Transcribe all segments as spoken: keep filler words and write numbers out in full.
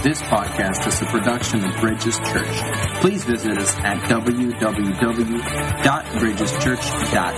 This podcast is a production of Bridges Church. Please visit us at w w w dot bridges church dot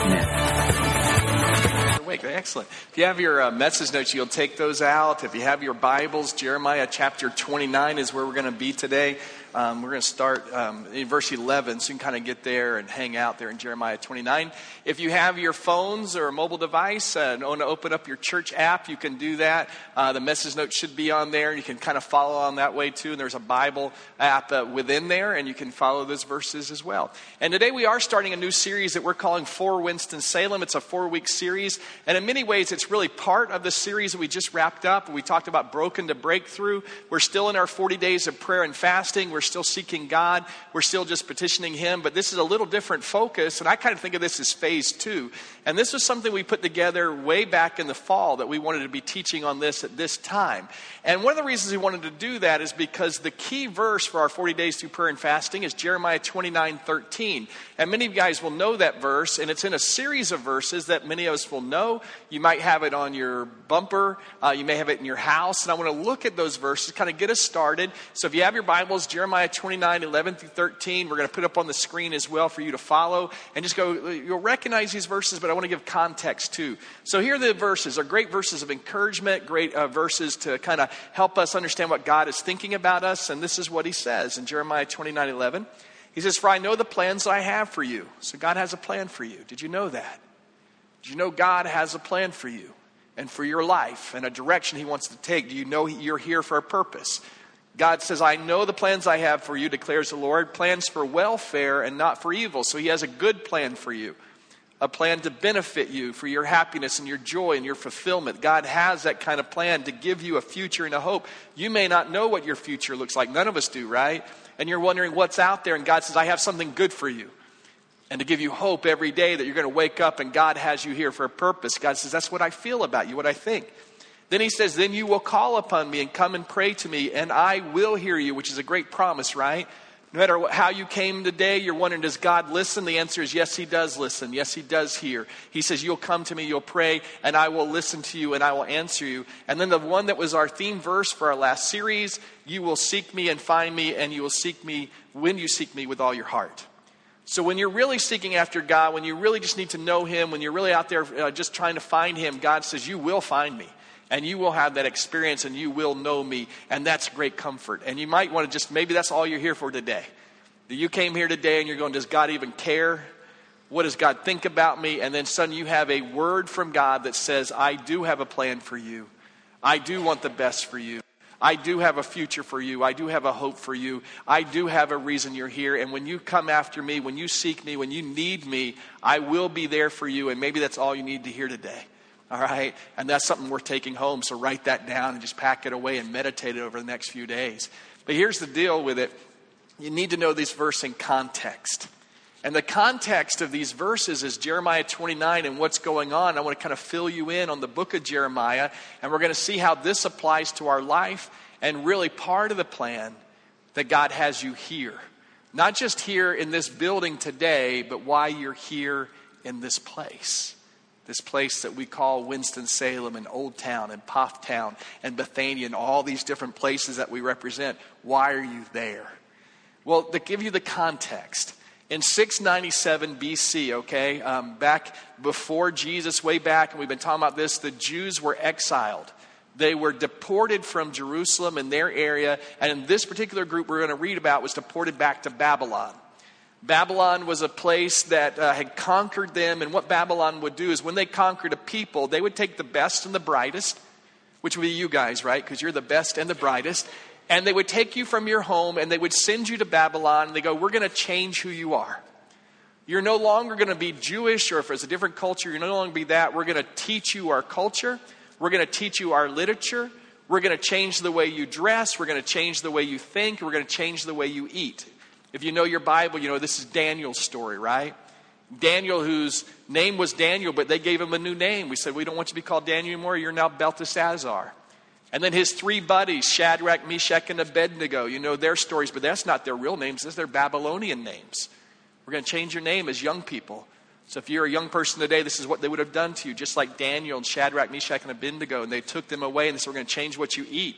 net. Excellent. If you have your uh, message notes, you'll take those out. If you have your Bibles, Jeremiah chapter twenty-nine is where we're going to be today. Um, we're going to start um, in verse eleven, so you can kind of get there and hang out there in Jeremiah twenty-nine. If you have your phones or a mobile device uh, and want to open up your church app, you can do that. Uh, the message notes should be on there. You can kind of follow on that way too. And there's a Bible app uh, within there, and you can follow those verses as well. And today we are starting a new series that we're calling For Winston-Salem. It's a four-week series, and in many ways it's really part of the series that we just wrapped up. We talked about Broken to Breakthrough. We're still in our forty days of prayer and fasting. We're still seeking God. We're still just petitioning Him. But this is a little different focus. And I kind of think of this as phase two. And this was something we put together way back in the fall that we wanted to be teaching on this at this time. And one of the reasons we wanted to do that is because the key verse for our forty days through prayer and fasting is Jeremiah twenty-nine thirteen. And many of you guys will know that verse. And it's in a series of verses that many of us will know. You might have it on your bumper. Uh, you may have it in your house. And I want to look at those verses, kind of get us started. So if you have your Bibles, Jeremiah twenty-nine eleven through thirteen, we're going to put up on the screen as well for you to follow. And just go, you'll recognize these verses, but I want to give context too. So here are the verses. They're great verses of encouragement, great uh, verses to kind of help us understand what God is thinking about us. And this is what He says in Jeremiah twenty-nine eleven. He says, "For I know the plans I have for you." So God has a plan for you. Did you know that? Did you know God has a plan for you and for your life and a direction He wants to take? Do you know you're here for a purpose? God says, "I know the plans I have for you, declares the Lord, plans for welfare and not for evil." So He has a good plan for you, a plan to benefit you for your happiness and your joy and your fulfillment. God has that kind of plan to give you a future and a hope. You may not know what your future looks like. None of us do, right? And you're wondering what's out there. And God says, "I have something good for you." And to give you hope every day that you're going to wake up and God has you here for a purpose. God says, "That's what I feel about you, what I think." Then He says, "Then you will call upon me and come and pray to me, and I will hear you," which is a great promise, right? No matter how you came today, you're wondering, does God listen? The answer is yes, He does listen. Yes, He does hear. He says, "You'll come to me, you'll pray, and I will listen to you, and I will answer you." And then the one that was our theme verse for our last series, "You will seek me and find me, and you will seek me when you seek me with all your heart." So when you're really seeking after God, when you really just need to know Him, when you're really out there uh, just trying to find Him, God says, "You will find me. And you will have that experience and you will know me." And that's great comfort. And you might want to just, maybe that's all you're here for today. That you came here today and you're going, does God even care? What does God think about me? And then suddenly you have a word from God that says, "I do have a plan for you. I do want the best for you. I do have a future for you. I do have a hope for you. I do have a reason you're here. And when you come after me, when you seek me, when you need me, I will be there for you." And maybe that's all you need to hear today. All right? And that's something worth taking home. So write that down and just pack it away and meditate it over the next few days. But here's the deal with it. You need to know this verse in context. And the context of these verses is Jeremiah twenty-nine and what's going on. I want to kind of fill you in on the book of Jeremiah. And we're going to see how this applies to our life and really part of the plan that God has you here. Not just here in this building today, but why you're here in this place. This place that we call Winston-Salem and Old Town and Pofftown and Bethania and all these different places that we represent. Why are you there? Well, to give you the context, in six ninety-seven B C, okay, um, back before Jesus, way back, and we've been talking about this, the Jews were exiled. They were deported from Jerusalem in their area, and in this particular group we're going to read about was deported back to Babylon. Babylon was a place that uh, had conquered them, and what Babylon would do is when they conquered a people, they would take the best and the brightest, which would be you guys, right? Because you're the best and the brightest. And they would take you from your home, and they would send you to Babylon, and they go, "We're going to change who you are. You're no longer going to be Jewish, or if it's a different culture, you're no longer going to be that. We're going to teach you our culture. We're going to teach you our literature. We're going to change the way you dress. We're going to change the way you think. We're going to change the way you eat." If you know your Bible, you know this is Daniel's story, right? Daniel, whose name was Daniel, but they gave him a new name. We said, "We don't want you to be called Daniel anymore. You're now Belteshazzar." And then his three buddies, Shadrach, Meshach, and Abednego, you know their stories, but that's not their real names. Those are their Babylonian names. We're going to change your name as young people. So if you're a young person today, this is what they would have done to you, just like Daniel and Shadrach, Meshach, and Abednego. And they took them away and they said, "We're going to change what you eat.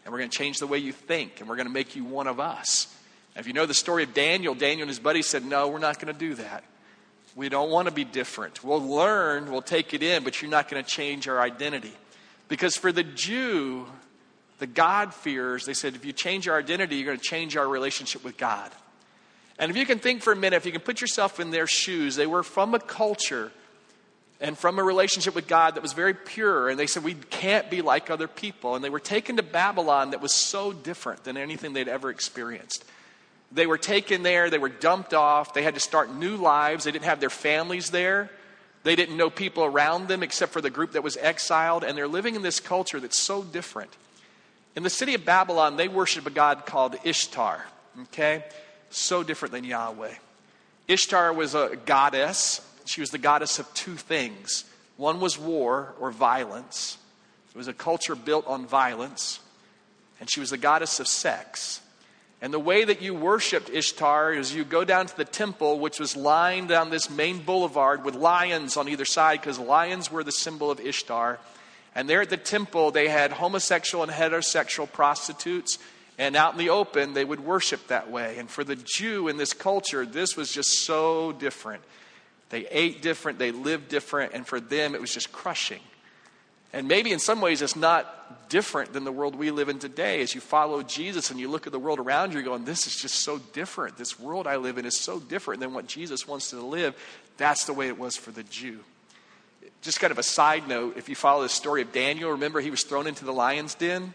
and we're going to change the way you think, and we're going to make you one of us. And if you know the story of Daniel, Daniel and his buddies said, no, we're not going to do that. We don't want to be different. We'll learn, we'll take it in, but you're not going to change our identity. Because for the Jew, the God-fearers, they said, if you change our identity, you're going to change our relationship with God. And if you can think for a minute, if you can put yourself in their shoes, they were from a culture and from a relationship with God that was very pure. And they said, we can't be like other people. And they were taken to Babylon that was so different than anything they'd ever experienced. They were taken there, they were dumped off, they had to start new lives, they didn't have their families there, they didn't know people around them except for the group that was exiled, and they're living in this culture that's so different. In the city of Babylon, they worship a god called Ishtar, okay? So different than Yahweh. Ishtar was a goddess. She was the goddess of two things. One was war or violence. It was a culture built on violence. And she was the goddess of sex. And the way that you worshiped Ishtar is you go down to the temple, which was lined down this main boulevard with lions on either side, because lions were the symbol of Ishtar. And there at the temple, they had homosexual and heterosexual prostitutes. And out in the open, they would worship that way. And for the Jew in this culture, this was just so different. They ate different, they lived different, and for them, it was just crushing. And maybe in some ways it's not different than the world we live in today. As you follow Jesus and you look at the world around you, you're going, this is just so different. This world I live in is so different than what Jesus wants to live. That's the way it was for the Jew. Just kind of a side note, if you follow the story of Daniel, remember he was thrown into the lion's den.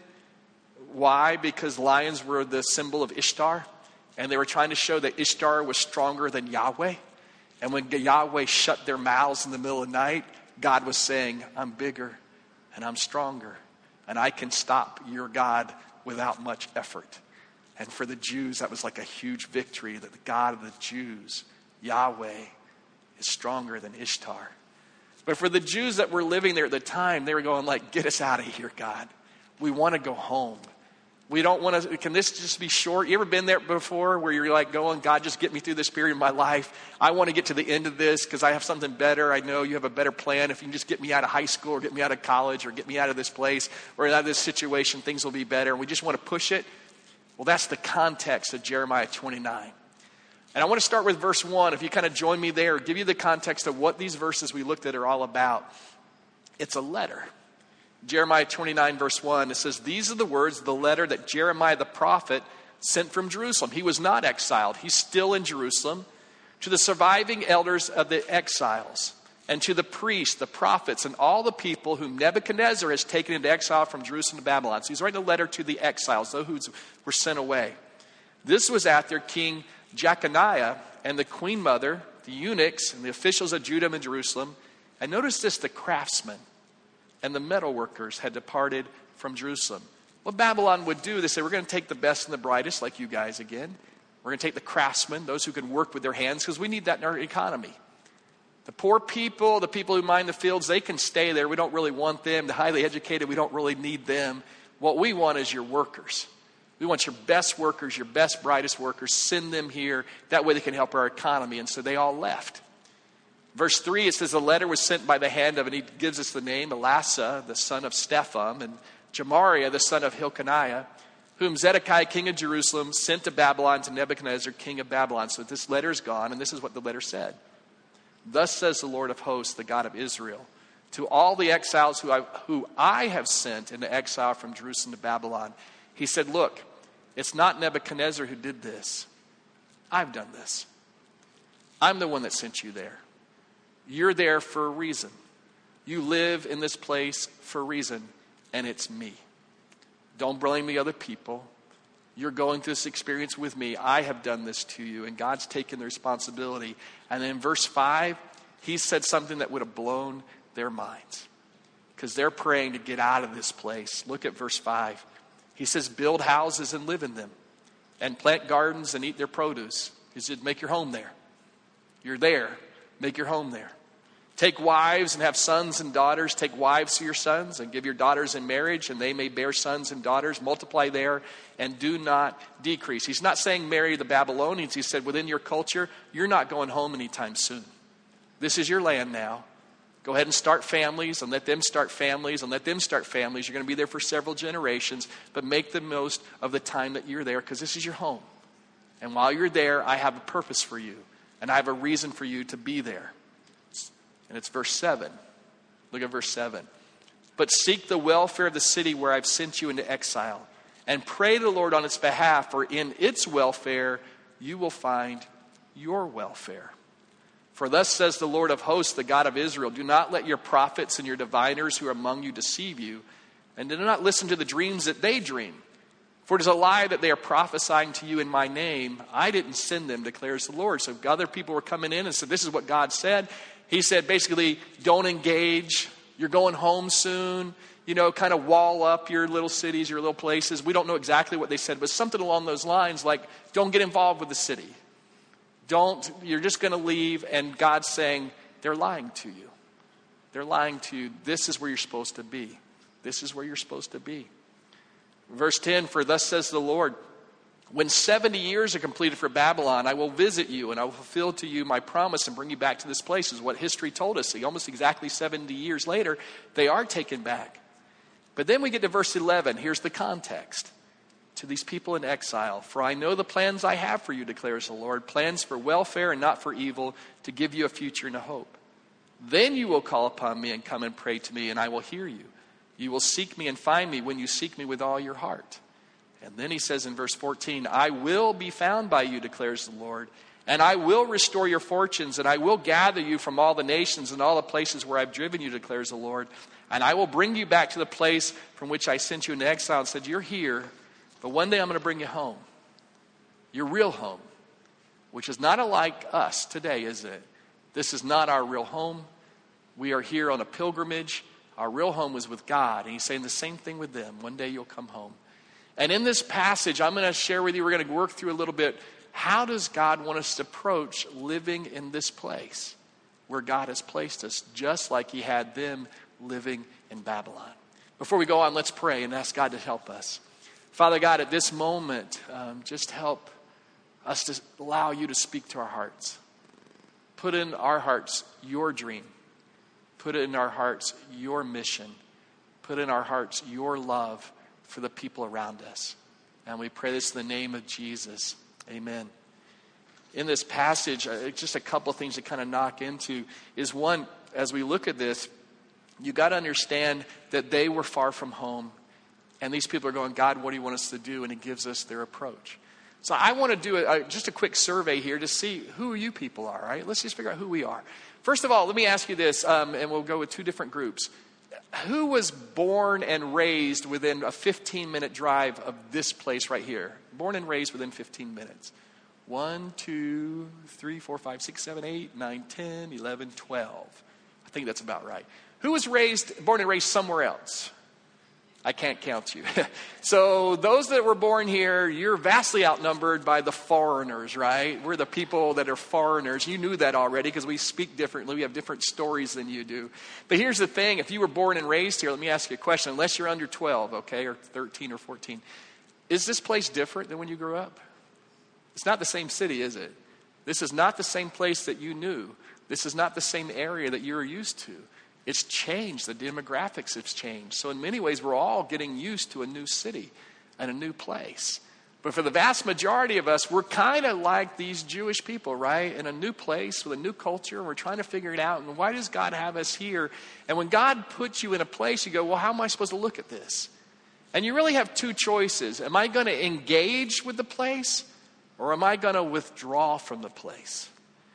Why? Because lions were the symbol of Ishtar. And they were trying to show that Ishtar was stronger than Yahweh. And when Yahweh shut their mouths in the middle of the night, God was saying, I'm bigger. And I'm stronger, and I can stop your God without much effort. And for the Jews, that was like a huge victory, that the God of the Jews, Yahweh, is stronger than Ishtar. But for the Jews that were living there at the time, they were going like, get us out of here, God. We want to go home. We don't want to, can this just be short? You ever been there before where you're like going, God, just get me through this period of my life. I want to get to the end of this because I have something better. I know you have a better plan. If you can just get me out of high school or get me out of college or get me out of this place or out of this situation, things will be better. And we just want to push it. Well, that's the context of Jeremiah twenty-nine. And I want to start with verse one. If you kind of join me there, give you the context of what these verses we looked at are all about. It's a letter. Jeremiah twenty-nine verse one, it says, these are the words of the letter that Jeremiah the prophet sent from Jerusalem. He was not exiled. He's still in Jerusalem. To the surviving elders of the exiles, and to the priests, the prophets, and all the people whom Nebuchadnezzar has taken into exile from Jerusalem to Babylon. So he's writing a letter to the exiles, those who were sent away. This was after King Jeconiah and the queen mother, the eunuchs, and the officials of Judah and Jerusalem. And notice this, the craftsmen and the metal workers had departed from Jerusalem. What Babylon would do, they said, we're going to take the best and the brightest, like you guys again. We're going to take the craftsmen, those who can work with their hands, because we need that in our economy. The poor people, the people who mine the fields, they can stay there. We don't really want them. The highly educated, we don't really need them. What we want is your workers. We want your best workers, your best, brightest workers. Send them here. That way they can help our economy. And so they all left. Verse three, it says, the letter was sent by the hand of, and he gives us the name, Elasah, the son of Stepham, and Gemariah, the son of Hilkiah, whom Zedekiah, king of Jerusalem, sent to Babylon to Nebuchadnezzar, king of Babylon. So this letter is gone, and this is what the letter said. Thus says the Lord of hosts, the God of Israel, to all the exiles who I, who I have sent into exile from Jerusalem to Babylon. He said, look, it's not Nebuchadnezzar who did this. I've done this. I'm the one that sent you there. You're there for a reason. You live in this place for a reason, and it's me. Don't blame the other people. You're going through this experience with me. I have done this to you, and God's taken the responsibility. And then in verse five, he said something that would have blown their minds, because they're praying to get out of this place. Look at verse five. He says, build houses and live in them, and plant gardens and eat their produce. He said, make your home there. You're there. Make your home there. Take wives and have sons and daughters. Take wives to your sons and give your daughters in marriage, and they may bear sons and daughters. Multiply there and do not decrease. He's not saying marry the Babylonians. He said within your culture, you're not going home anytime soon. This is your land now. Go ahead and start families and let them start families and let them start families. You're going to be there for several generations, but make the most of the time that you're there because this is your home. And while you're there, I have a purpose for you, and I have a reason for you to be there. And it's verse seven. Look at verse seven. But seek the welfare of the city where I've sent you into exile, and pray to the Lord on its behalf, for in its welfare you will find your welfare. For thus says the Lord of hosts, the God of Israel, do not let your prophets and your diviners who are among you deceive you, and do not listen to the dreams that they dream. For it is a lie that they are prophesying to you in my name. I didn't send them, declares the Lord. So other people were coming in and said, this is what God said. He said, basically, don't engage. You're going home soon. You know, kind of wall up your little cities, your little places. We don't know exactly what they said, but something along those lines like, don't get involved with the city. Don't, you're just going to leave, and God's saying, they're lying to you. They're lying to you. This is where you're supposed to be. This is where you're supposed to be. Verse ten, for thus says the Lord, when seventy years are completed for Babylon, I will visit you, and I will fulfill to you my promise and bring you back to this place, is what history told us. Almost exactly seventy years later, they are taken back. But then we get to verse eleven. Here's the context. To these people in exile, for I know the plans I have for you, declares the Lord, plans for welfare and not for evil, to give you a future and a hope. Then you will call upon me and come and pray to me, and I will hear you. You will seek me and find me when you seek me with all your heart. And then he says in verse fourteen, I will be found by you, declares the Lord, and I will restore your fortunes, and I will gather you from all the nations and all the places where I've driven you, declares the Lord, and I will bring you back to the place from which I sent you into exile and said, you're here. But one day I'm going to bring you home. Your real home. Which is not alike us today, is it? This is not our real home. We are here on a pilgrimage. Our real home was with God. And he's saying the same thing with them. One day you'll come home. And in this passage, I'm going to share with you, we're going to work through a little bit. How does God want us to approach living in this place where God has placed us, just like he had them living in Babylon? Before we go on, let's pray and ask God to help us. Father God, at this moment, um, just help us to allow you to speak to our hearts. Put in our hearts your dream. Put in our hearts your mission. Put in our hearts your love for the people around us. And we pray this in the name of Jesus. Amen. In this passage, uh, just a couple of things to kind of knock into is one, as we look at this, you got to understand that they were far from home. And these people are going, God, what do you want us to do? And he gives us their approach. So I want to do a, a, just a quick survey here to see who you people are, right? Let's just figure out who we are. First of all, let me ask you this, um, and we'll go with two different groups. Who was born and raised within a fifteen-minute drive of this place right here? Born and raised within fifteen minutes. One, two, three, four, five, six, seven, eight, nine, ten, eleven, twelve. I think that's about right. Who was raised, born and raised somewhere else? I can't count you. So those that were born here, you're vastly outnumbered by the foreigners, right? We're the people that are foreigners. You knew that already because we speak differently. We have different stories than you do. But here's the thing. If you were born and raised here, let me ask you a question. Unless you're under twelve, okay, or thirteen or fourteen. Is this place different than when you grew up? It's not the same city, is it? This is not the same place that you knew. This is not the same area that you were used to. It's changed. The demographics have changed. So in many ways, we're all getting used to a new city and a new place. But for the vast majority of us, we're kind of like these Jewish people, right? In a new place with a new culture, and we're trying to figure it out. And why does God have us here? And when God puts you in a place, you go, well, how am I supposed to look at this? And you really have two choices. Am I going to engage with the place, or am I going to withdraw from the place?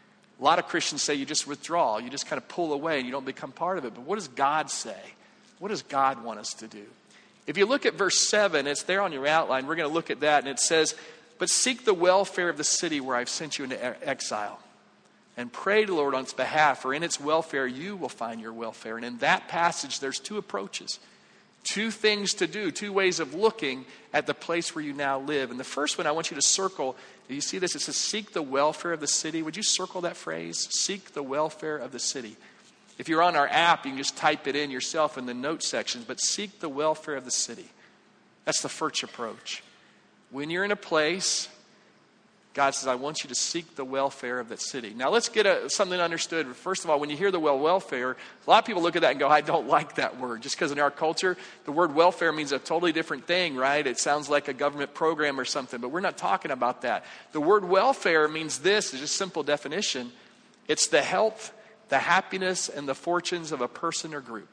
A lot of Christians say you just withdraw. You just kind of pull away and you don't become part of it. But what does God say? What does God want us to do? If you look at verse seven, it's there on your outline. We're going to look at that. And it says, but seek the welfare of the city where I've sent you into exile. And pray to the Lord on its behalf. For in its welfare you will find your welfare. And in that passage, there's two approaches. Two things to do. Two ways of looking at the place where you now live. And the first one I want you to circle. Do you see this? It says, seek the welfare of the city. Would you circle that phrase? Seek the welfare of the city. If you're on our app, you can just type it in yourself in the notes section. But seek the welfare of the city. That's the first approach. When you're in a place, God says, I want you to seek the welfare of that city. Now, let's get a, something understood. First of all, when you hear the word welfare, a lot of people look at that and go, I don't like that word. Just because in our culture, the word welfare means a totally different thing, right? It sounds like a government program or something, but we're not talking about that. The word welfare means this, it's just a simple definition. It's the health, the happiness, and the fortunes of a person or group.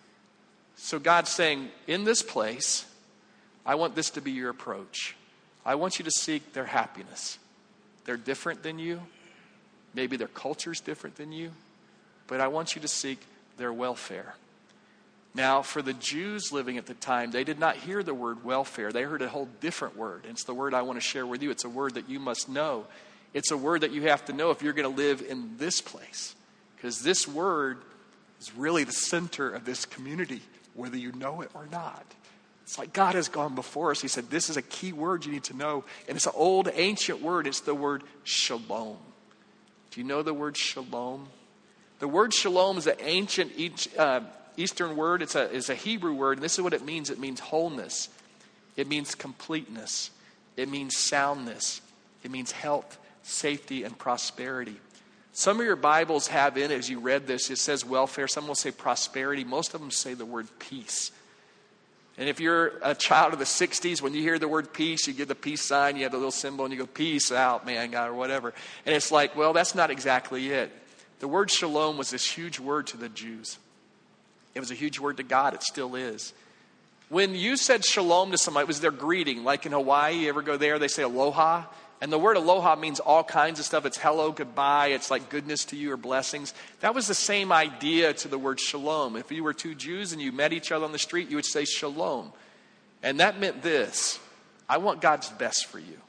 So God's saying, in this place, I want this to be your approach. I want you to seek their happiness. They're different than you. Maybe their culture's different than you. But I want you to seek their welfare. Now, for the Jews living at the time, they did not hear the word welfare. They heard a whole different word. And it's the word I want to share with you. It's a word that you must know. It's a word that you have to know if you're going to live in this place. Because this word is really the center of this community, whether you know it or not. It's like God has gone before us. He said, this is a key word you need to know. And it's an old, ancient word. It's the word shalom. Do you know the word shalom? The word shalom is an ancient uh, Eastern word. It's a, it's a Hebrew word. And this is what it means. It means wholeness. It means completeness. It means soundness. It means health, safety, and prosperity. Some of your Bibles have in it, as you read this, it says welfare. Some will say prosperity. Most of them say the word peace. And if you're a child of the sixties, when you hear the word peace, you give the peace sign, you have the little symbol, and you go, peace out, man, God, or whatever. And it's like, well, that's not exactly it. The word shalom was this huge word to the Jews. It was a huge word to God. It still is. When you said shalom to somebody, it was their greeting. Like in Hawaii, you ever go there, they say aloha. And the word aloha means all kinds of stuff. It's hello, goodbye. It's like goodness to you or blessings. That was the same idea to the word shalom. If you were two Jews and you met each other on the street, you would say shalom. And that meant this. I want God's best for you.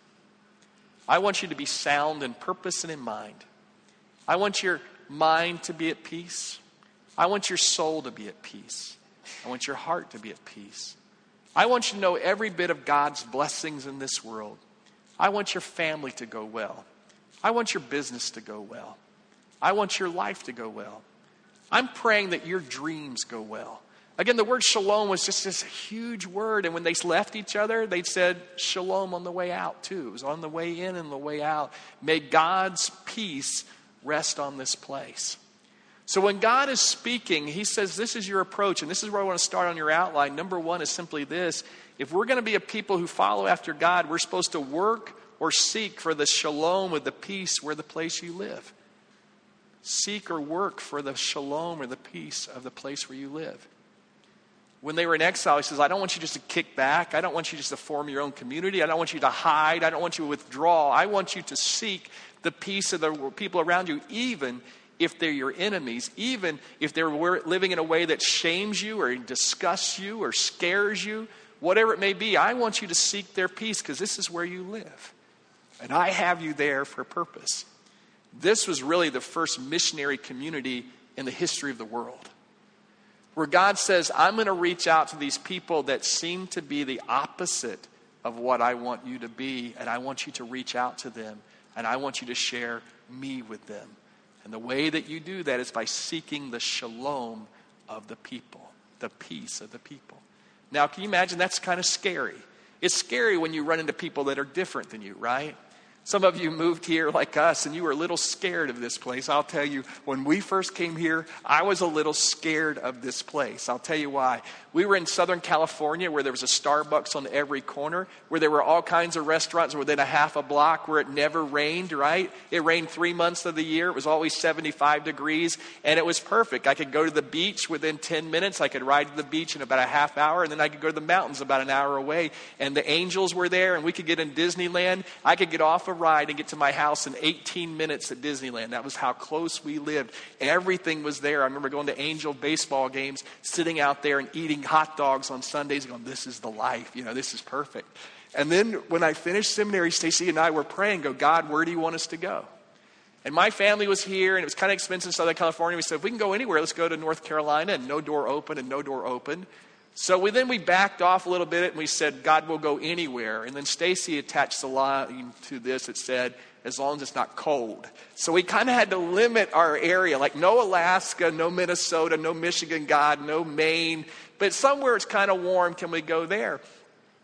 I want you to be sound in purpose and in mind. I want your mind to be at peace. I want your soul to be at peace. I want your heart to be at peace. I want you to know every bit of God's blessings in this world. I want your family to go well. I want your business to go well. I want your life to go well. I'm praying that your dreams go well. Again, the word shalom was just this huge word. And when they left each other, they said shalom on the way out too. It was on the way in and the way out. May God's peace rest on this place. So when God is speaking, he says, this is your approach. And this is where I want to start on your outline. Number one is simply this. If we're going to be a people who follow after God, we're supposed to work or seek for the shalom or the peace where the place you live. Seek or work for the shalom or the peace of the place where you live. When they were in exile, he says, I don't want you just to kick back. I don't want you just to form your own community. I don't want you to hide. I don't want you to withdraw. I want you to seek the peace of the people around you, even if they're your enemies, even if they're living in a way that shames you or disgusts you or scares you. Whatever it may be, I want you to seek their peace because this is where you live. And I have you there for a purpose. This was really the first missionary community in the history of the world. Where God says, I'm going to reach out to these people that seem to be the opposite of what I want you to be. And I want you to reach out to them. And I want you to share me with them. And the way that you do that is by seeking the shalom of the people. The peace of the people. Now, can you imagine that's kind of scary? It's scary when you run into people that are different than you, right? Some of you moved here like us and you were a little scared of this place. I'll tell you, when we first came here, I was a little scared of this place. I'll tell you why. We were in Southern California where there was a Starbucks on every corner, where there were all kinds of restaurants within a half a block, where it never rained, right? It rained three months of the year. It was always seventy-five degrees and it was perfect. I could go to the beach within ten minutes. I could ride to the beach in about a half hour and then I could go to the mountains about an hour away. And the angels were there and we could get in Disneyland. I could get off a ride and get to my house in eighteen minutes at Disneyland. That was how close we lived. Everything was there. I remember going to Angel baseball games, sitting out there and eating hot dogs on Sundays and going, this is the life. You know, this is perfect. And then when I finished seminary, Stacy and I were praying, go, God, where do you want us to go? And my family was here and it was kind of expensive in Southern California. We said, if we can go anywhere, let's go to North Carolina. And no door open and no door open. So we, then we backed off a little bit and we said, God will go anywhere. And then Stacy attached the line to this. It said, as long as it's not cold. So we kind of had to limit our area, like no Alaska, no Minnesota, no Michigan, God, no Maine. But somewhere it's kind of warm, can we go there?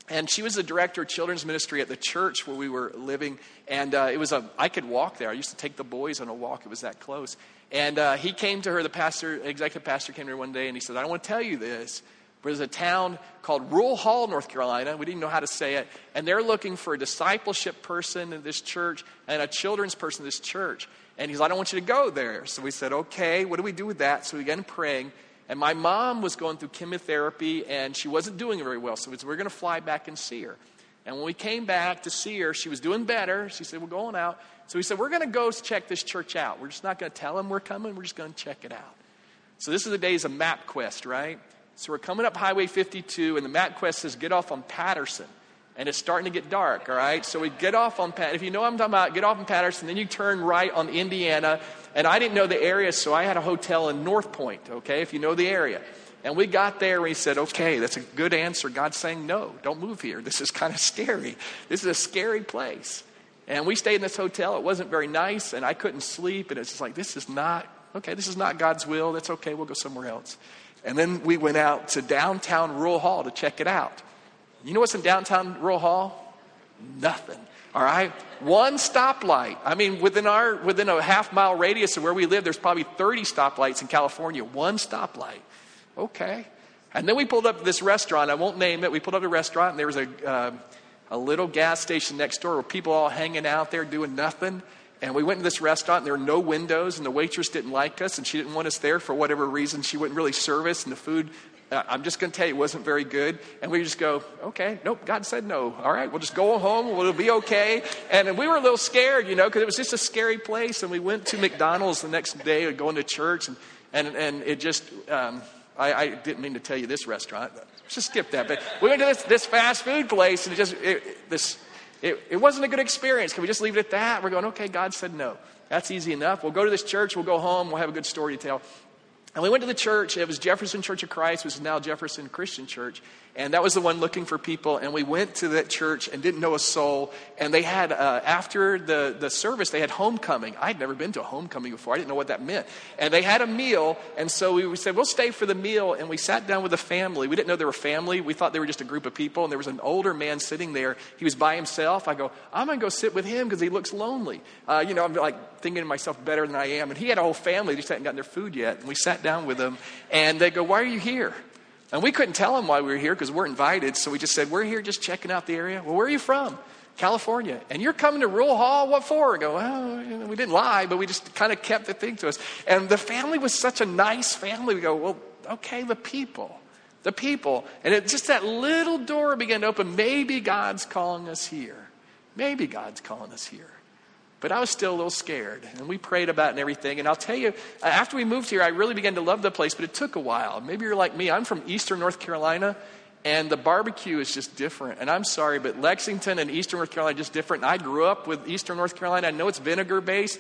And she was the director of children's ministry at the church where we were living. And uh, it was a, I could walk there. I used to take the boys on a walk. It was that close. And uh, he came to her, the pastor, executive pastor came to her one day and he said, I don't want to tell you this, but there's a town called Rural Hall, North Carolina. We didn't know how to say it. And they're looking for a discipleship person in this church and a children's person in this church. And he's like, I don't want you to go there. So we said, okay, what do we do with that? So we began praying. And my mom was going through chemotherapy and she wasn't doing very well. So we said, we're going to fly back and see her. And when we came back to see her, she was doing better. She said, we're going out. So we said, we're going to go check this church out. We're just not going to tell them we're coming. We're just going to check it out. So this is the days of MapQuest, right? So we're coming up Highway fifty-two, and the MapQuest says, get off on Patterson. And it's starting to get dark, all right? So we get off on Patterson. If you know what I'm talking about, get off on Patterson. Then you turn right on Indiana. And I didn't know the area, so I had a hotel in North Point, okay, if you know the area. And we got there and we said, okay, that's a good answer. God's saying, no, don't move here. This is kind of scary. This is a scary place. And we stayed in this hotel. It wasn't very nice, and I couldn't sleep. And it's just like, this is not, okay, this is not God's will. That's okay. We'll go somewhere else. And then we went out to downtown Rural Hall to check it out. You know what's in downtown Rural Hall? Nothing. All right? One stoplight. I mean, within our within a half mile radius of where we live, there's probably thirty stoplights in California. One stoplight. Okay. And then we pulled up to this restaurant. I won't name it. We pulled up to a restaurant, and there was a uh, a little gas station next door where people all hanging out there doing nothing. And we went to this restaurant, and there were no windows, and the waitress didn't like us, and she didn't want us there for whatever reason. She wouldn't really serve us, and the food, uh, I'm just going to tell you, it wasn't very good. And we just go, okay, nope, God said no. All right, we'll just go home. It'll be okay. And we were a little scared, you know, because it was just a scary place. And we went to McDonald's the next day, going to church, and and, and it just, um, I, I didn't mean to tell you this restaurant. Let's just skip that. But we went to this, this fast food place, and it just, it, this... It, it wasn't a good experience. Can we just leave it at that? We're going, okay, God said no. That's easy enough. We'll go to this church. We'll go home. We'll have a good story to tell. And we went to the church. It was Jefferson Church of Christ, which is now Jefferson Christian Church. And that was the one looking for people. And we went to that church and didn't know a soul. And they had, uh, after the, the service, they had homecoming. I'd never been to a homecoming before. I didn't know what that meant. And they had a meal. And so we said, we'll stay for the meal. And we sat down with a family. We didn't know they were family. We thought they were just a group of people. And there was an older man sitting there. He was by himself. I go, I'm going to go sit with him because he looks lonely. Uh, you know, I'm like thinking to myself better than I am. And he had a whole family. They just hadn't gotten their food yet. And we sat down with them. And they go, why are you here? And we couldn't tell them why we were here because we're invited. So we just said, we're here just checking out the area. Well, where are you from? California. And you're coming to Rural Hall? What for? I go, well, you know, we didn't lie, but we just kind of kept the thing to us. And the family was such a nice family. We go, well, okay, the people. The people. And it just that little door began to open. Maybe God's calling us here. Maybe God's calling us here. But I was still a little scared, and we prayed about it and everything. And I'll tell you, after we moved here, I really began to love the place, but it took a while. Maybe you're like me. I'm from Eastern North Carolina, and the barbecue is just different. And I'm sorry, but Lexington and Eastern North Carolina are just different. And I grew up with Eastern North Carolina. I know it's vinegar-based.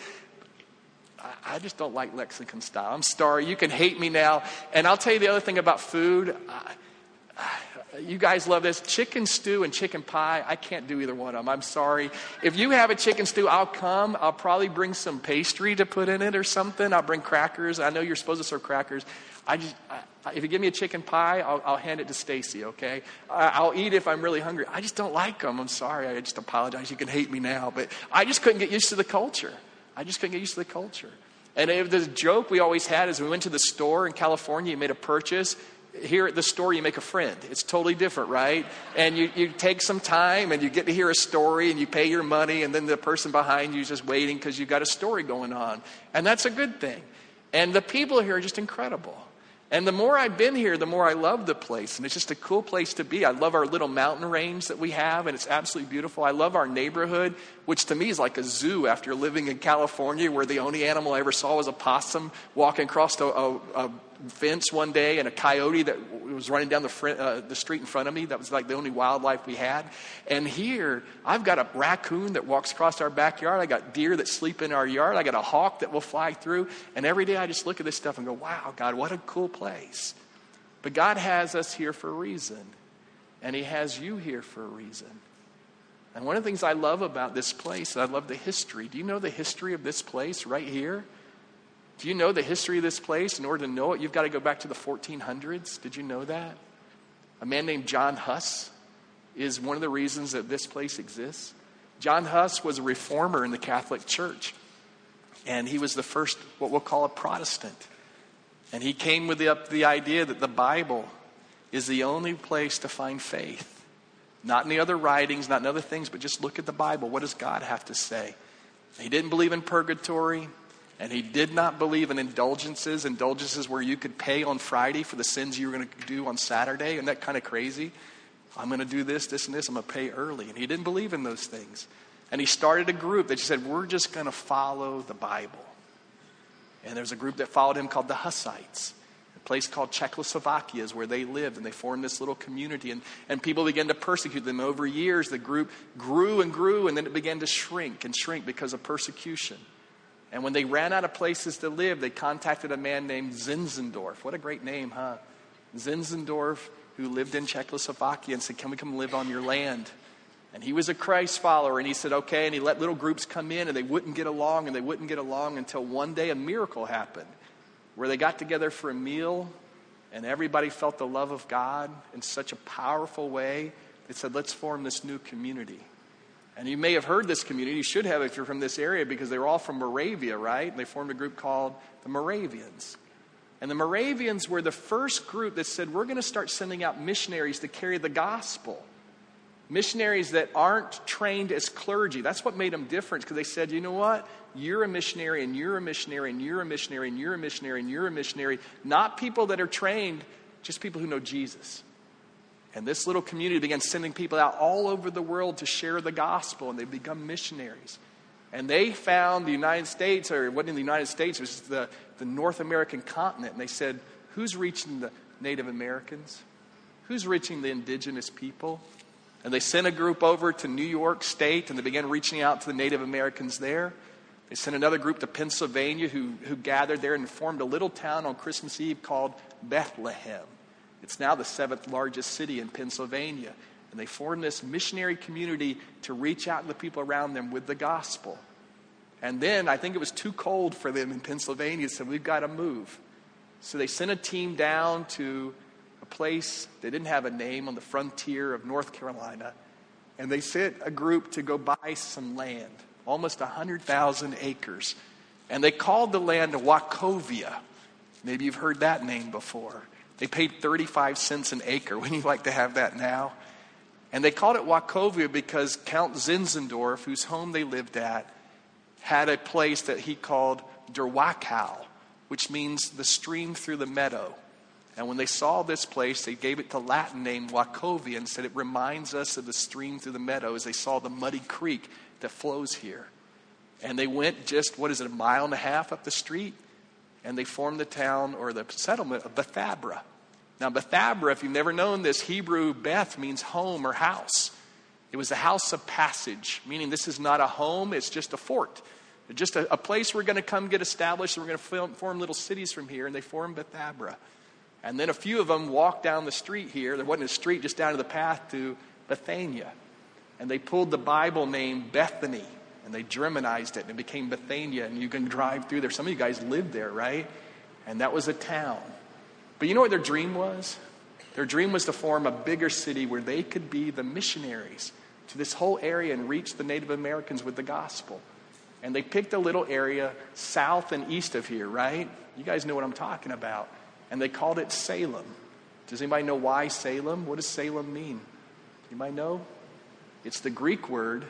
I just don't like Lexington style. I'm sorry. You can hate me now. And I'll tell you the other thing about food. I, You guys love this. Chicken stew and chicken pie, I can't do either one of them. I'm sorry. If you have a chicken stew, I'll come. I'll probably bring some pastry to put in it or something. I'll bring crackers. I know you're supposed to serve crackers. I just, I, if you give me a chicken pie, I'll, I'll hand it to Stacy, okay? I, I'll eat if I'm really hungry. I just don't like them. I'm sorry. I just apologize. You can hate me now. But I just couldn't get used to the culture. I just couldn't get used to the culture. And it, the joke we always had is we went to the store in California, you made a purchase. Here at the store, you make a friend. It's totally different, right? And you, you take some time and you get to hear a story and you pay your money, and then the person behind you is just waiting because you've got a story going on. And that's a good thing. And the people here are just incredible. And the more I've been here, the more I love the place. And it's just a cool place to be. I love our little mountain range that we have, and it's absolutely beautiful. I love our neighborhood, which to me is like a zoo after living in California, where the only animal I ever saw was a possum walking across a, a, a fence one day, and a coyote that was running down the, front, uh, the street in front of me. That was like the only wildlife we had. And here, I've got a raccoon that walks across our backyard. I got deer that sleep in our yard. I got a hawk that will fly through. And every day I just look at this stuff and go, wow, God, what a cool place. But God has us here for a reason. And he has you here for a reason. And one of the things I love about this place, I love the history. Do you know the history of this place right here? Do you know the history of this place? In order to know it, you've got to go back to the fourteen hundreds. Did you know that? A man named John Huss is one of the reasons that this place exists. John Huss was a reformer in the Catholic Church. And he was the first, what we'll call a Protestant. And he came with the, the idea that the Bible is the only place to find faith. Not in the other writings, not in other things, but just look at the Bible. What does God have to say? He didn't believe in purgatory. And he did not believe in indulgences. Indulgences where you could pay on Friday for the sins you were going to do on Saturday. Isn't that kind of crazy? I'm going to do this, this, and this. I'm going to pay early. And he didn't believe in those things. And he started a group that said, we're just going to follow the Bible. And there's a group that followed him called the Hussites. A place called Czechoslovakia is where they lived. And they formed this little community. And, and people began to persecute them. Over years, the group grew and grew. And then it began to shrink and shrink because of persecution. And when they ran out of places to live, they contacted a man named Zinzendorf. What a great name, huh? Zinzendorf, who lived in Czechoslovakia, and said, can we come live on your land? And he was a Christ follower, and he said, okay, and he let little groups come in, and they wouldn't get along, and they wouldn't get along until one day a miracle happened, where they got together for a meal, and everybody felt the love of God in such a powerful way. They said, let's form this new community. And you may have heard this community. You should have if you're from this area, because they were all from Moravia, right? And they formed a group called the Moravians. And the Moravians were the first group that said, we're going to start sending out missionaries to carry the gospel. Missionaries that aren't trained as clergy. That's what made them different, because they said, you know what? You're a missionary, and you're a missionary, and you're a missionary, and you're a missionary, and you're a missionary. Not people that are trained, just people who know Jesus. And this little community began sending people out all over the world to share the gospel, and they become missionaries. And they found the United States, or it wasn't in the United States, it was the, the North American continent. And they said, who's reaching the Native Americans? Who's reaching the indigenous people? And they sent a group over to New York State, and they began reaching out to the Native Americans there. They sent another group to Pennsylvania who, who gathered there and formed a little town on Christmas Eve called Bethlehem. It's now the seventh largest city in Pennsylvania. And they formed this missionary community to reach out to the people around them with the gospel. And then I think it was too cold for them in Pennsylvania, so we've got to move. So they sent a team down to a place, they didn't have a name, on the frontier of North Carolina. And they sent a group to go buy some land, almost one hundred thousand acres. And they called the land Wachovia. Maybe you've heard that name before. They paid thirty-five cents an acre. Wouldn't you like to have that now? And they called it Wachovia because Count Zinzendorf, whose home they lived at, had a place that he called Der Wachau, which means the stream through the meadow. And when they saw this place, they gave it the Latin name Wachovia and said it reminds us of the stream through the meadow, as they saw the muddy creek that flows here. And they went just, what is it, a mile and a half up the street? And they formed the town, or the settlement, of Bethabara. Now, Bethabara, if you've never known this, Hebrew Beth means home or house. It was a house of passage, meaning this is not a home, it's just a fort. It's just a, a place we're going to come get established, and we're going to form little cities from here. And they formed Bethabara. And then a few of them walked down the street here. There wasn't a street, just down to the path to Bethania. And they pulled the Bible name Bethany, and they Germanized it, and it became Bethania. And you can drive through there. Some of you guys lived there, right? And that was a town. But you know what their dream was? Their dream was to form a bigger city where they could be the missionaries to this whole area and reach the Native Americans with the gospel. And they picked a little area south and east of here, right? You guys know what I'm talking about. And they called it Salem. Does anybody know why Salem? What does Salem mean? Anybody know? It's the Greek word.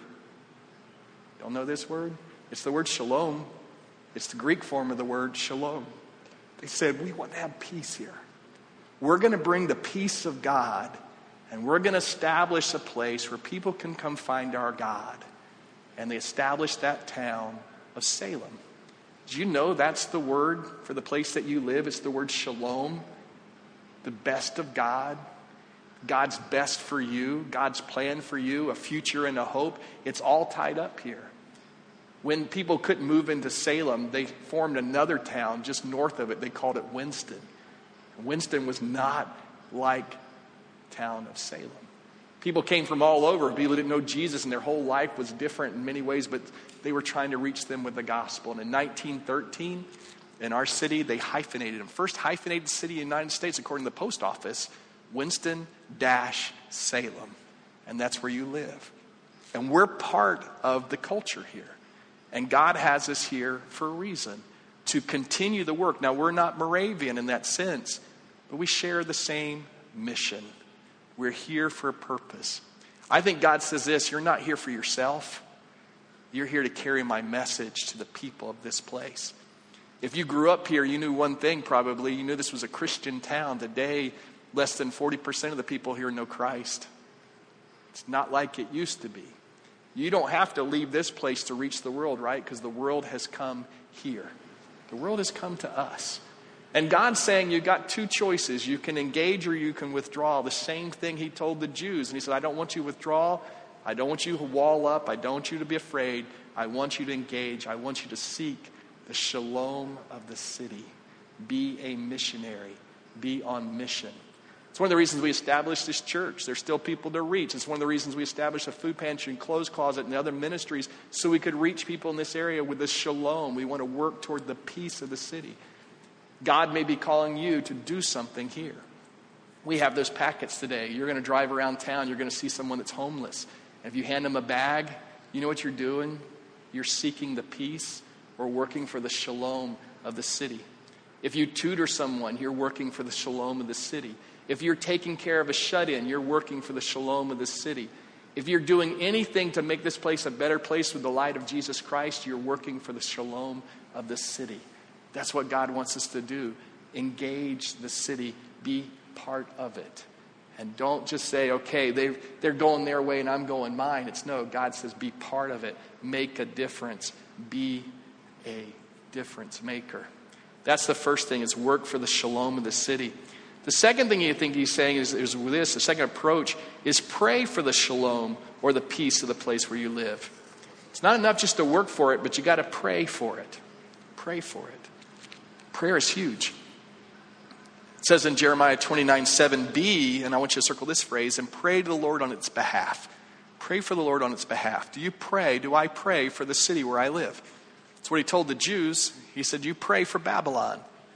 Don't know this word? It's the word shalom. It's the Greek form of the word shalom. They said, we want to have peace here. We're going to bring the peace of God, and we're going to establish a place where people can come find our God. And they established that town of Salem. Do you know that's the word for the place that you live? It's the word shalom, the best of God, God's best for you, God's plan for you, a future and a hope. It's all tied up here. When people couldn't move into Salem, they formed another town just north of it. They called it Winston. Winston was not like the town of Salem. People came from all over. People didn't know Jesus, and their whole life was different in many ways, but they were trying to reach them with the gospel. And in nineteen thirteen, in our city, they hyphenated them. First hyphenated city in the United States, according to the post office, Winston-Salem. and that's where you live. And we're part of the culture here. And God has us here for a reason, to continue the work. Now, we're not Moravian in that sense, but we share the same mission. We're here for a purpose. I think God says this: you're not here for yourself. You're here to carry my message to the people of this place. If you grew up here, you knew one thing probably. You knew this was a Christian town. Today, less than forty percent of the people here know Christ. It's not like it used to be. You don't have to leave this place to reach the world, right? Because the world has come here. The world has come to us. And God's saying you've got two choices. You can engage or you can withdraw. The same thing he told the Jews. And he said, I don't want you to withdraw. I don't want you to wall up. I don't want you to be afraid. I want you to engage. I want you to seek the shalom of the city. Be a missionary. Be on mission. It's one of the reasons we established this church. There's still people to reach. It's one of the reasons we established a food pantry and clothes closet and other ministries so we could reach people in this area with this shalom. We want to work toward the peace of the city. God may be calling you to do something here. We have those packets today. You're going to drive around town. You're going to see someone that's homeless. And if you hand them a bag, you know what you're doing? You're seeking the peace or working for the shalom of the city. If you tutor someone, you're working for the shalom of the city. If you're taking care of a shut-in, you're working for the shalom of the city. If you're doing anything to make this place a better place with the light of Jesus Christ, you're working for the shalom of the city. That's what God wants us to do. Engage the city. Be part of it. And don't just say, okay, they, they're going their way and I'm going mine. It's no, God says be part of it. Make a difference. Be a difference maker. That's the first thing, is work for the shalom of the city. The second thing you think he's saying is, is with this, the second approach is pray for the shalom or the peace of the place where you live. It's not enough just to work for it, but you got to pray for it. Pray for it. Prayer is huge. It says in Jeremiah twenty-nine seven b, and I want you to circle this phrase, and pray to the Lord on its behalf. Pray for the Lord on its behalf. Do you pray? Do I pray for the city where I live? That's what he told the Jews. He said, you pray for Babylon.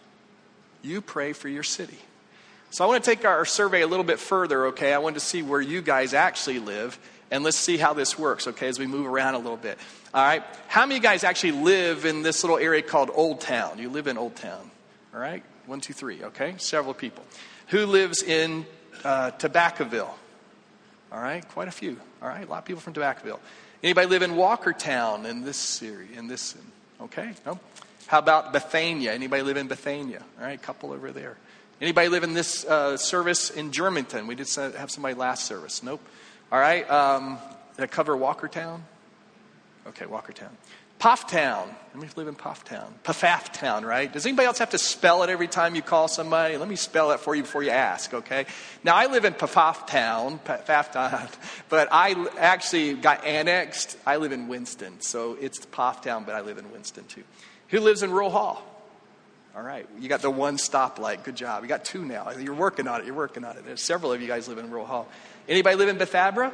You pray for your city. So I want to take our survey a little bit further, okay? I wanted to see where you guys actually live, and let's see how this works, okay, as we move around a little bit. All right? How many of you guys actually live in this little area called Old Town? You live in Old Town, all right? One, two, three, okay? Several people. Who lives in uh, Tobaccoville? All right, quite a few. All right, a lot of people from Tobaccoville. Anybody live in Walkertown in this area? In this, okay, no? How about Bethania? Anybody live in Bethania? All right, a couple over there. Anybody live in this uh, service in Germantown? We did have somebody last service. Nope. All right. Um, did I cover Walkertown? Okay, Walkertown. Pufftown. Let me live in Pufftown. Pfafftown, right? Does anybody else have to spell it every time you call somebody? Let me spell it for you before you ask, okay? Now, I live in Pfafftown, Pfafftown, but I actually got annexed. I live in Winston, so it's Pufftown, but I live in Winston too. Who lives in Rural Hall? All right, you got the one stoplight. Good job. You got two now. You're working on it. You're working on it. There's several of you guys live in Rural Hall. Anybody live in Bethabara?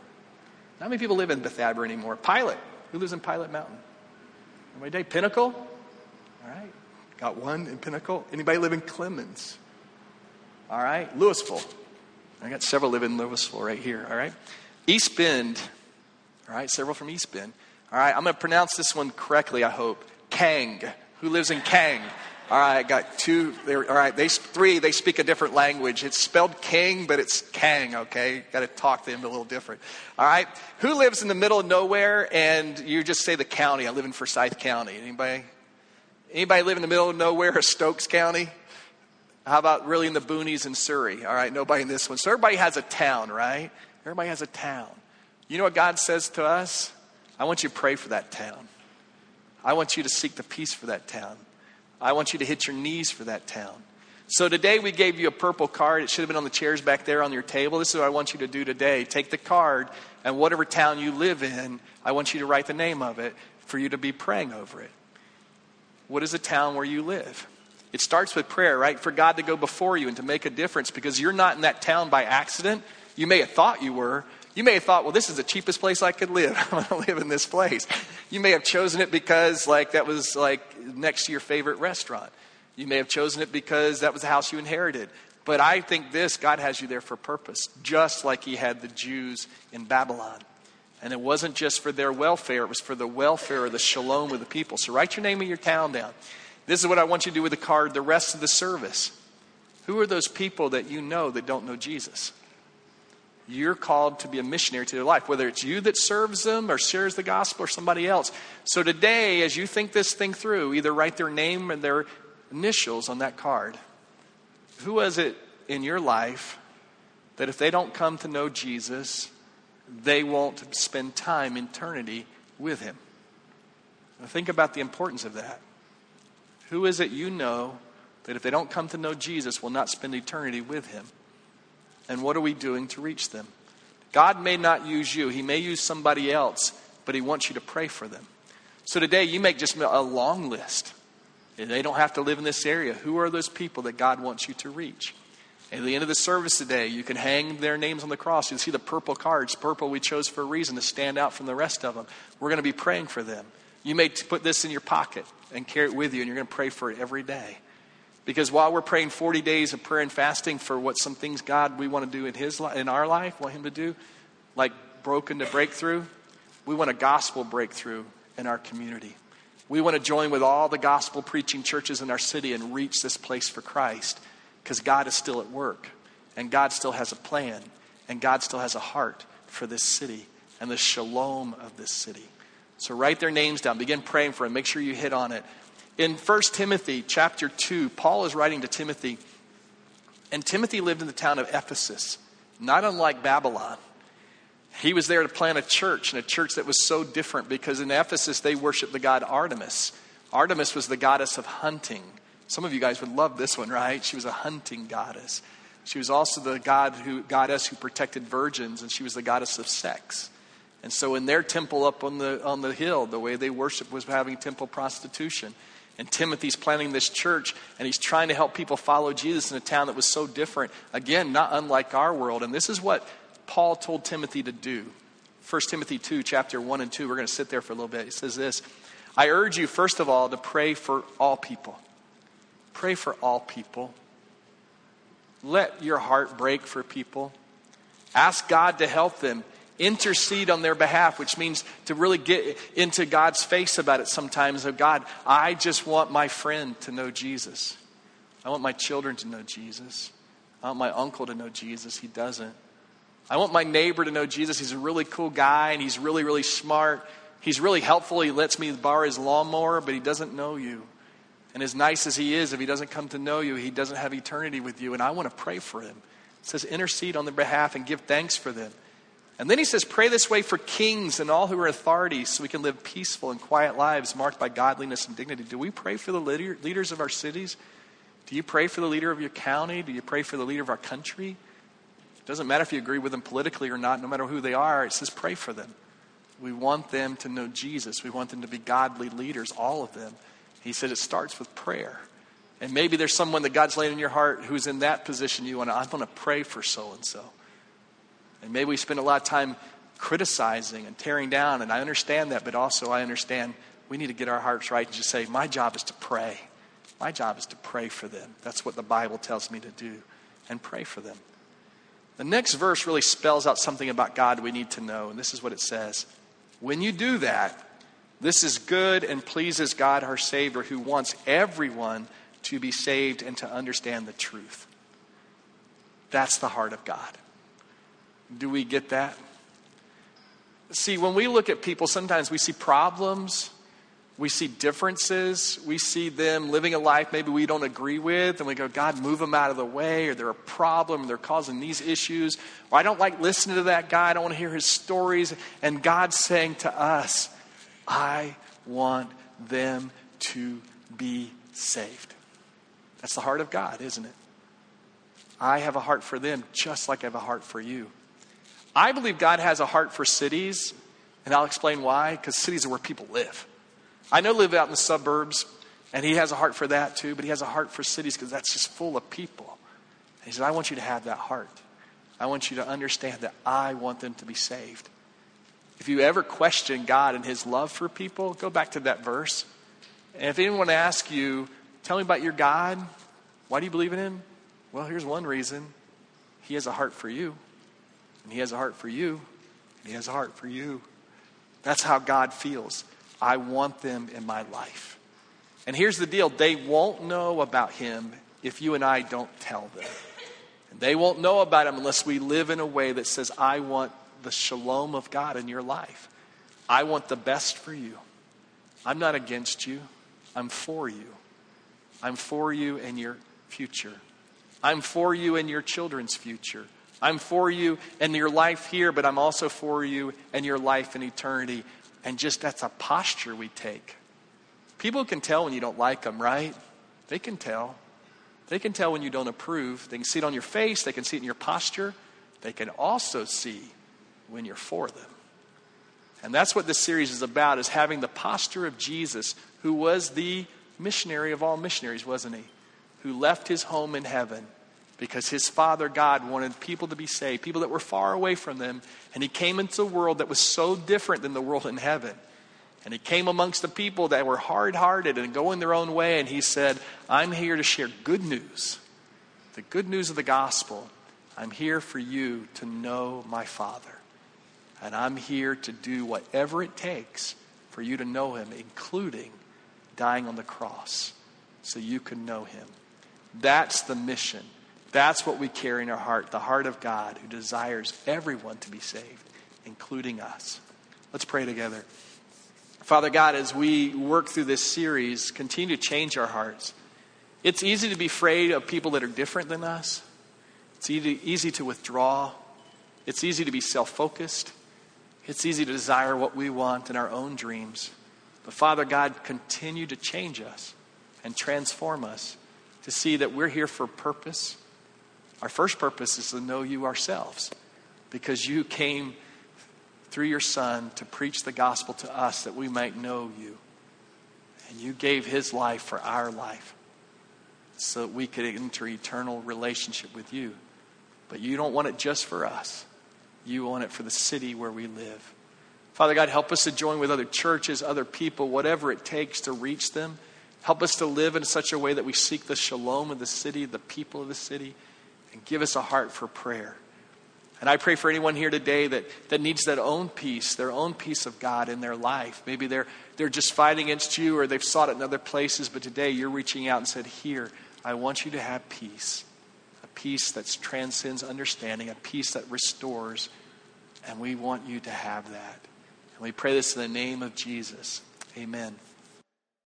Not many people live in Bethabara anymore. Pilot. Who lives in Pilot Mountain? Anybody? Pinnacle? All right, got one in Pinnacle. Anybody live in Clemens? All right, Louisville. I got several live in Louisville right here. All right, East Bend. All right, several from East Bend. All right, I'm going to pronounce this one correctly, I hope. Kang. Who lives in Kang? All right, got two. All right, they three. They speak a different language. It's spelled King, but it's Kang. Okay, got to talk to them a little different. All right, who lives in the middle of nowhere and you just say the county? I live in Forsyth County. Anybody? Anybody live in the middle of nowhere, Stokes County? How about really in the boonies in Surrey? All right, nobody in this one. So everybody has a town, right? Everybody has a town. You know what God says to us? I want you to pray for that town. I want you to seek the peace for that town. I want you to hit your knees for that town. So today we gave you a purple card. It should have been on the chairs back there on your table. This is what I want you to do today. Take the card, and whatever town you live in, I want you to write the name of it for you to be praying over it. What is the town where you live? It starts with prayer, right? For God to go before you and to make a difference, because you're not in that town by accident. You may have thought you were. You may have thought, well, this is the cheapest place I could live. I'm going to live in this place. You may have chosen it because like that was like next to your favorite restaurant. You may have chosen it because that was the house you inherited. But I think this, God has you there for purpose, just like he had the Jews in Babylon. And it wasn't just for their welfare, it was for the welfare of the shalom of the people. So write your name of your town down. This is what I want you to do with the card the rest of the service. Who are those people that you know that don't know Jesus? You're called to be a missionary to their life, whether it's you that serves them or shares the gospel or somebody else. So today, as you think this thing through, either write their name and their initials on that card. Who is it in your life that if they don't come to know Jesus, they won't spend time, eternity, with him? Now think about the importance of that. Who is it you know that if they don't come to know Jesus, will not spend eternity with him? And what are we doing to reach them? God may not use you. He may use somebody else, but he wants you to pray for them. So today you make just a long list. And they don't have to live in this area. Who are those people that God wants you to reach? At the end of the service today, you can hang their names on the cross. You'll see the purple cards. Purple we chose for a reason, to stand out from the rest of them. We're going to be praying for them. You may put this in your pocket and carry it with you, and you're going to pray for it every day. Because while we're praying forty days of prayer and fasting for what some things God we want to do in his li- in our life, want him to do, like broken to breakthrough, we want a gospel breakthrough in our community. We want to join with all the gospel preaching churches in our city and reach this place for Christ, because God is still at work, and God still has a plan, and God still has a heart for this city and the shalom of this city. So write their names down. Begin praying for them. Make sure you hit on it. In First Timothy chapter two, Paul is writing to Timothy. And Timothy lived in the town of Ephesus, not unlike Babylon. He was there to plant a church, and a church that was so different because in Ephesus they worshiped the god Artemis. Artemis was the goddess of hunting. Some of you guys would love this one, right? She was a hunting goddess. She was also the god who, goddess who protected virgins, and she was the goddess of sex. And so in their temple up on the on the hill, the way they worshiped was having temple prostitution. And Timothy's planning this church, and he's trying to help people follow Jesus in a town that was so different. Again, not unlike our world. And this is what Paul told Timothy to do. First Timothy two, chapter one and two. We're going to sit there for a little bit. He says this: I urge you, first of all, to pray for all people. Pray for all people. Let your heart break for people. Ask God to help them. Intercede on their behalf, which means to really get into God's face about it sometimes. Of God, I just want my friend to know Jesus. I want my children to know Jesus. I want my uncle to know Jesus. He doesn't. I want my neighbor to know Jesus. He's a really cool guy, and he's really, really smart. He's really helpful. He lets me borrow his lawnmower, but he doesn't know you. And as nice as he is, if he doesn't come to know you, he doesn't have eternity with you. And I want to pray for him. It says intercede on their behalf and give thanks for them. And then he says, pray this way for kings and all who are authorities, so we can live peaceful and quiet lives marked by godliness and dignity. Do we pray for the leader, leaders of our cities? Do you pray for the leader of your county? Do you pray for the leader of our country? It doesn't matter if you agree with them politically or not, no matter who they are. It says pray for them. We want them to know Jesus. We want them to be godly leaders, all of them. He said it starts with prayer. And maybe there's someone that God's laying in your heart who's in that position. You want to, I want to pray for so-and-so. And maybe we spend a lot of time criticizing and tearing down, and I understand that, but also I understand we need to get our hearts right and just say, my job is to pray. My job is to pray for them. That's what the Bible tells me to do, and pray for them. The next verse really spells out something about God we need to know, and this is what it says. When you do that, this is good and pleases God our Savior, who wants everyone to be saved and to understand the truth. That's the heart of God. Do we get that? See, when we look at people, sometimes we see problems, we see differences, we see them living a life maybe we don't agree with, and we go, God, move them out of the way, or they're a problem, they're causing these issues, or I don't like listening to that guy, I don't want to hear his stories. And God's saying to us, I want them to be saved. That's the heart of God, isn't it? I have a heart for them just like I have a heart for you. I believe God has a heart for cities, and I'll explain why, because cities are where people live. I know live out in the suburbs, and he has a heart for that too, but he has a heart for cities because that's just full of people. And he said, I want you to have that heart. I want you to understand that I want them to be saved. If you ever question God and his love for people, go back to that verse. And if anyone asks you, tell me about your God, why do you believe in him? Well, here's one reason. He has a heart for you. And he has a heart for you. And he has a heart for you. That's how God feels. I want them in my life. And here's the deal. They won't know about him if you and I don't tell them. And they won't know about him unless we live in a way that says, I want the shalom of God in your life. I want the best for you. I'm not against you. I'm for you. I'm for you and your future. I'm for you and your children's future. I'm for you and your life here, but I'm also for you and your life in eternity. And just that's a posture we take. People can tell when you don't like them, right? They can tell. They can tell when you don't approve. They can see it on your face. They can see it in your posture. They can also see when you're for them. And that's what this series is about, is having the posture of Jesus, who was the missionary of all missionaries, wasn't he? Who left his home in heaven because his Father God wanted people to be saved, people that were far away from them. And he came into a world that was so different than the world in heaven. And he came amongst the people that were hard-hearted and going their own way. And he said, I'm here to share good news, the good news of the gospel. I'm here for you to know my Father. And I'm here to do whatever it takes for you to know him, including dying on the cross so you can know him. That's the mission. That's what we carry in our heart, the heart of God who desires everyone to be saved, including us. Let's pray together. Father God, as we work through this series, continue to change our hearts. It's easy to be afraid of people that are different than us. It's easy, easy to withdraw. It's easy to be self-focused. It's easy to desire what we want in our own dreams. But Father God, continue to change us and transform us to see that we're here for a purpose. Our first purpose is to know you ourselves, because you came through your Son to preach the gospel to us that we might know you. And you gave his life for our life so that we could enter eternal relationship with you. But you don't want it just for us. You want it for the city where we live. Father God, help us to join with other churches, other people, whatever it takes to reach them. Help us to live in such a way that we seek the shalom of the city, the people of the city, and give us a heart for prayer. And I pray for anyone here today that, that needs that own peace, their own peace of God in their life. Maybe they're they're just fighting against you, or they've sought it in other places, but today you're reaching out and said, here, I want you to have peace. A peace that transcends understanding, a peace that restores. And we want you to have that. And we pray this in the name of Jesus. Amen.